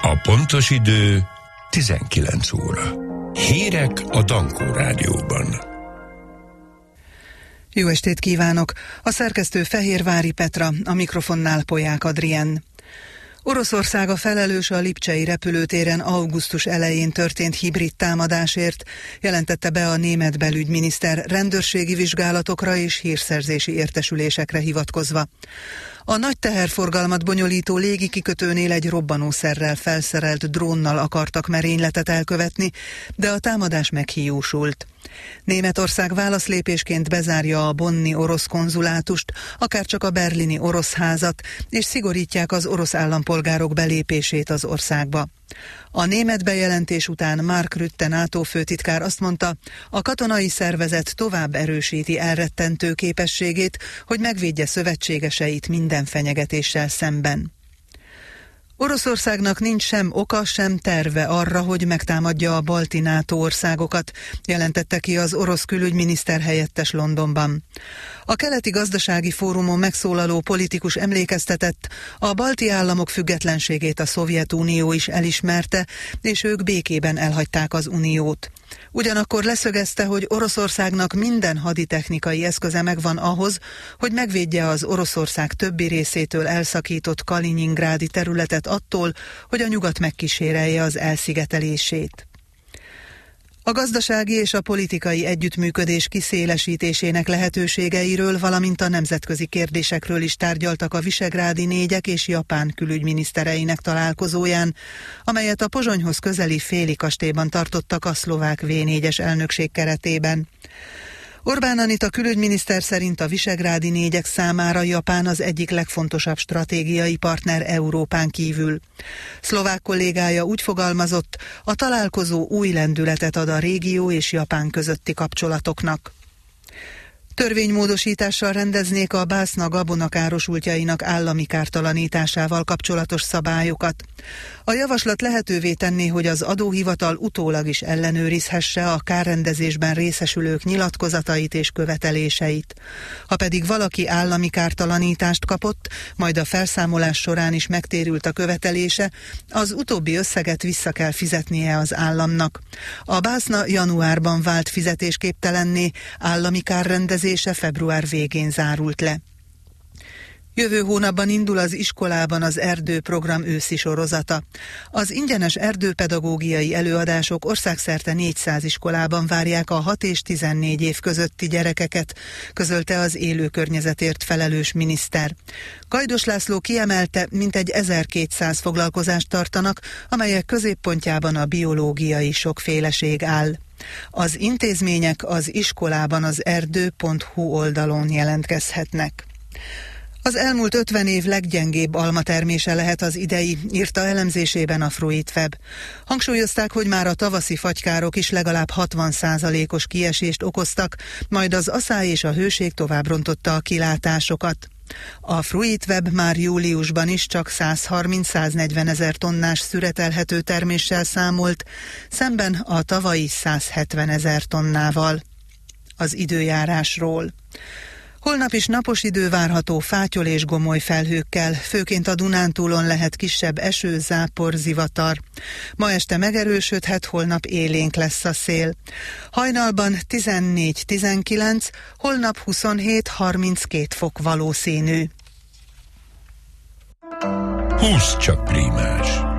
A pontos idő 19 óra. Hírek a Dankó Rádióban. Jó estét kívánok! A szerkesztő Fehérvári Petra, a mikrofonnál Polyák Adrien. Oroszország a felelős a lipcsei repülőtéren augusztus elején történt hibrid támadásért, jelentette be a német belügyminiszter rendőrségi vizsgálatokra és hírszerzési értesülésekre hivatkozva. A nagy teherforgalmat bonyolító légikikötőnél egy robbanószerrel felszerelt drónnal akartak merényletet elkövetni, de a támadás meghiúsult. Németország válaszlépésként bezárja a bonni orosz konzulátust, akárcsak a berlini orosz házat, és szigorítják az orosz állampolgárok belépését az országba. A német bejelentés után Mark Rutte NATO főtitkár azt mondta, a katonai szervezet tovább erősíti elrettentő képességét, hogy megvédje szövetségeseit minden fenyegetéssel szemben. Oroszországnak nincs sem oka, sem terve arra, hogy megtámadja a balti NATO országokat, jelentette ki az orosz külügyminiszter helyettes Londonban. A keleti gazdasági fórumon megszólaló politikus emlékeztetett, a balti államok függetlenségét a Szovjetunió is elismerte, és ők békében elhagyták az uniót. Ugyanakkor leszögezte, hogy Oroszországnak minden haditechnikai eszköze megvan ahhoz, hogy megvédje az Oroszország többi részétől elszakított Kalinyingrádi területet attól, hogy a nyugat megkísérelje az elszigetelését. A gazdasági és a politikai együttműködés kiszélesítésének lehetőségeiről, valamint a nemzetközi kérdésekről is tárgyaltak a visegrádi négyek és Japán külügyminisztereinek találkozóján, amelyet a Pozsonyhoz közeli Féli kastélyban tartottak a szlovák V4-es elnökség keretében. Orbán Anita külügyminiszter szerint a visegrádi négyek számára Japán az egyik legfontosabb stratégiai partner Európán kívül. Szlovák kollégája úgy fogalmazott, a találkozó új lendületet ad a régió és Japán közötti kapcsolatoknak. Törvénymódosítással rendeznék a bászna gabonakárosultjainak állami kártalanításával kapcsolatos szabályokat. A javaslat lehetővé tenné, hogy az adóhivatal utólag is ellenőrizhesse a kárrendezésben részesülők nyilatkozatait és követeléseit. Ha pedig valaki állami kártalanítást kapott, majd a felszámolás során is megtérült a követelése, az utóbbi összeget vissza kell fizetnie az államnak. A bászna januárban vált fizetésképtelenné, állami kárrendezése február végén zárult le. Jövő hónapban indul az iskolában az erdőprogram őszi sorozata. Az ingyenes erdőpedagógiai előadások országszerte 400 iskolában várják a 6 és 14 év közötti gyerekeket, közölte az élő környezetért felelős miniszter. Gajdos László kiemelte, mintegy 1200 foglalkozást tartanak, amelyek középpontjában a biológiai sokféleség áll. Az intézmények az iskolában az erdő.hu oldalon jelentkezhetnek. Az elmúlt 50 év leggyengébb almatermése lehet az idei, írta elemzésében a Fruitweb. Hangsúlyozták, hogy már a tavaszi fagykárok is legalább 60%-os kiesést okoztak, majd az aszály és a hőség tovább rontotta a kilátásokat. A Fruitweb már júliusban is csak 130-140 ezer tonnás szüretelhető terméssel számolt, szemben a tavalyi 170 ezer tonnával. Az időjárásról. Holnap is napos idő várható fátyol és gomoly felhőkkel, főként a Dunántúlon lehet kisebb eső, zápor, zivatar. Ma este megerősödhet, holnap élénk lesz a szél. Hajnalban 14-19, holnap 27-32 fok valószínű. Húsz csak prímás!